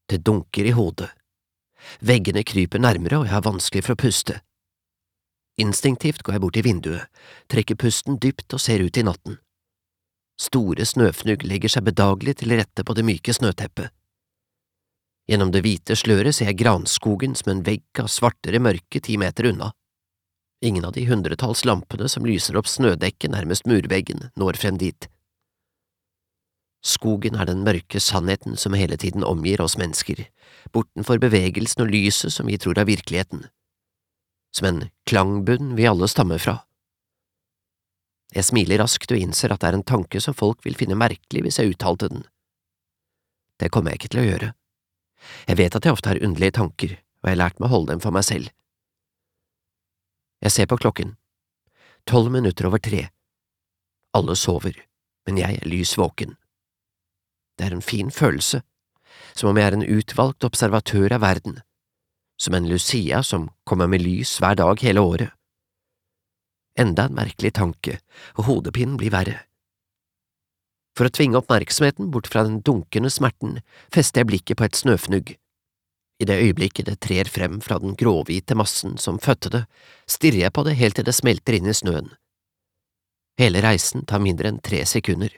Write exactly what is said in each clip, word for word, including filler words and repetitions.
Det dunker i hodet. Veggene kryper nærmere, og jeg har vanskelig for å puste. Instinktivt går jeg bort til vinduet, trekker pusten dypt og ser ut i natten. Store snøfnugg legger seg bedagelig til rette på det myke snøteppet. Gjennom det hvite sløret ser jeg granskogen som en vegg av svartere mørke ti meter unna. Ingen av de hundretalls lampene som lyser opp snødekket nærmest murveggen, når frem dit. Skogen er den mørke sannheten som hele tiden omgir oss mennesker, bortenfor bevegelsen og lyset som vi tror er virkeligheten. Som en klangbunn vi alle stammer fra. Jeg smiler raskt og innser at det er en tanke som folk vil finne merkelig hvis jeg uttalte den. Det kommer jeg ikke til å gjøre. Jeg vet at jeg ofte har underlige tanker, og jeg har lært meg å holde dem for meg selv. Jeg ser på klokken. Tolv minutter over tre. Alle sover, men jeg er lys våken. Det er en fin følelse, som om jeg er en utvalgt observatør av verden, som en Lucia som kommer med lys hver dag hele året. Enda en merkelig tanke, og hodepinen blir verre. For å tvinge oppmerksomheten bort fra den dunkende smerten, fester jeg blikket på et snøfnugg. I det øyeblikket det trer frem fra den gråhvite massen som fødte det, stirrer jeg på det helt til det smelter inn i snøen. Hele reisen tar mindre enn tre sekunder.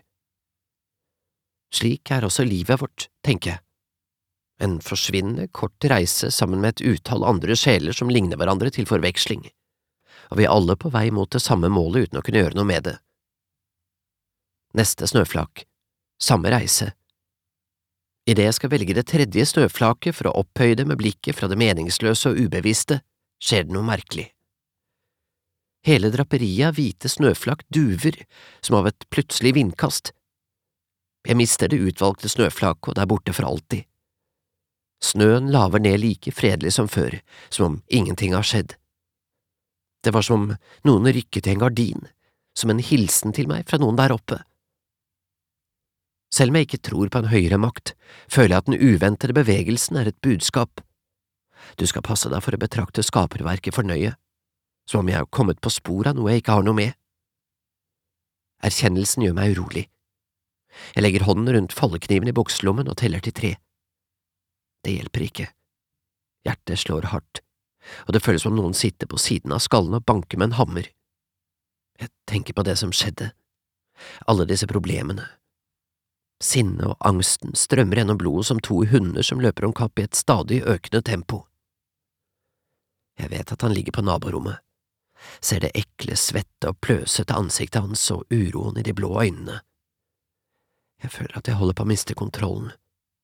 Slik er også livet vårt, tenker jeg. En forsvinnende kort reise sammen med et utall andre sjeler som ligner hverandre til forveksling, og vi er alle på vei mot det samme målet uten å kunne gjøre noe med det. Neste snøflak, samme reise. Idet jeg skal velge det tredje snøflaket for å opphøye det med blikket fra det meningsløse og ubevisste, skjer det noe merkelig. Hele draperiet av hvite snøflak duver, som av et plutselig vindkast. Jeg mister det utvalgte snøflaket, og det er borte for alltid. Snøen laver ned like fredelig som før, som om ingenting har skjedd. Det var som om noen rykket i en gardin, som en hilsen til meg fra noen der oppe. Selv om jeg ikke tror på en høyere makt, føler jeg at den uventede bevegelsen er et budskap. Du skal passe deg for å betrakte skaperverket for nøye, som om jeg har kommet på spor av noe jeg ikke har noe med. Erkjennelsen gjør meg urolig. Jeg legger hånden rundt fallekniven i bukselommen og teller til tre. Det hjelper ikke. Hjertet slår hardt, og det føles som om noen sitter på siden av skallen og banker med en hammer. Jeg tenker på det som skjedde. Alle disse problemene. Sinne og angsten strømmer gjennom blodet som to hunder som løper om kapp i et stadig økende tempo. Jeg vet at han ligger på naborommet, ser det ekle, svette og pløsete ansiktet hans og uroen i de blå øynene. Jeg føler at jeg holder på å miste kontrollen.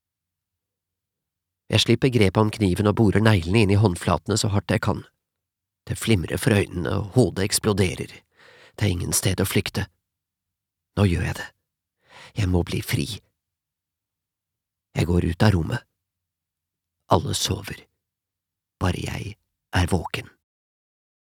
Jeg slipper grepet om kniven og borer neglene inn i håndflatene så hardt jeg kan. Det flimrer for øynene og hodet eksploderer. Det er ingen sted å flykte. Nå gjør jeg det. Jeg må bli fri. Jeg går ut av rommet. Alle sover. Bare jeg er våken.